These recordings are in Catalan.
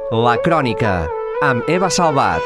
La Crònica, amb Eva Salvat.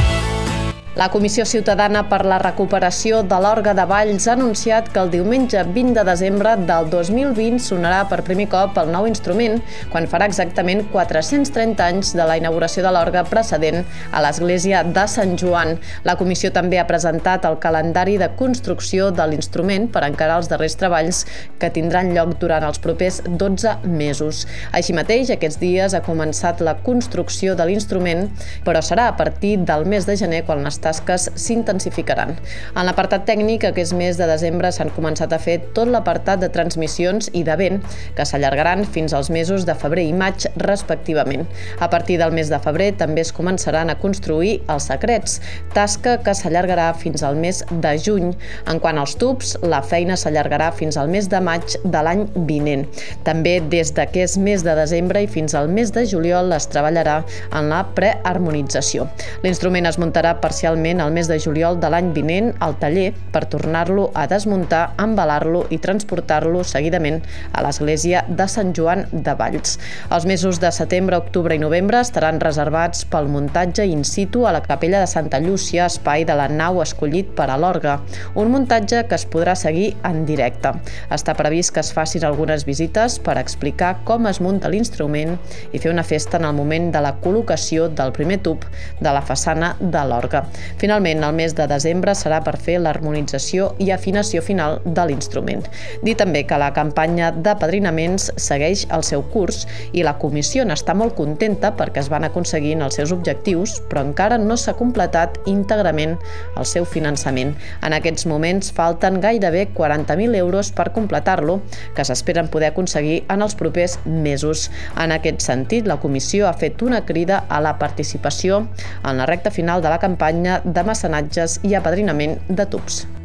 La Comissió Ciutadana per la Recuperació de l'Orga de Valls ha anunciat que el diumenge 20 de desembre del 2020 sonarà per primer cop el nou instrument, quan farà exactament 430 anys de la inauguració de l'orga precedent a l'església de Sant Joan. La comissió també ha presentat el calendari de construcció de l'instrument per encarar els darrers treballs que tindran lloc durant els propers 12 mesos. Així mateix, aquests dies ha començat la construcció de l'instrument, però serà a partir del mes de gener quan les tasques s'intensificaran. En l'apartat tècnic, aquest mes de desembre s'han començat a fer tot l'apartat de transmissions i de vent, que s'allargaran fins als mesos de febrer i maig, respectivament. A partir del mes de febrer també es començaran a construir els secrets, tasca que s'allargarà fins al mes de juny. En quant als tubs, la feina s'allargarà fins al mes de maig de l'any vinent. També des d'aquest mes de desembre i fins al mes de juliol es treballarà en la preharmonització. L'instrument es muntarà parcialment al mes de juliol de l'any vinent al taller per tornar-lo a desmuntar, embalar-lo i transportar-lo seguidament a l'església de Sant Joan de Valls. Els mesos de setembre, octubre i novembre estaran reservats pel muntatge in situ a la capella de Santa Llúcia, espai de la nau escollit per a l'orga, un muntatge que es podrà seguir en directe. Està previst que es facin algunes visites per explicar com es munta l'instrument i fer una festa en el moment de la col·locació del primer tub de la façana de l'orga. Finalment, el mes de desembre serà per fer l'harmonització i afinació final de l'instrument. Dir també que la campanya d'apadrinaments segueix el seu curs i la comissió n'està molt contenta perquè es van aconseguint els seus objectius, però encara no s'ha completat íntegrament el seu finançament. En aquests moments falten gairebé 40.000 euros per completar-lo, que s'esperen poder aconseguir en els propers mesos. En aquest sentit, la comissió ha fet una crida a la participació en la recta final de la campanya de mecenatges i apadrinament de tubs.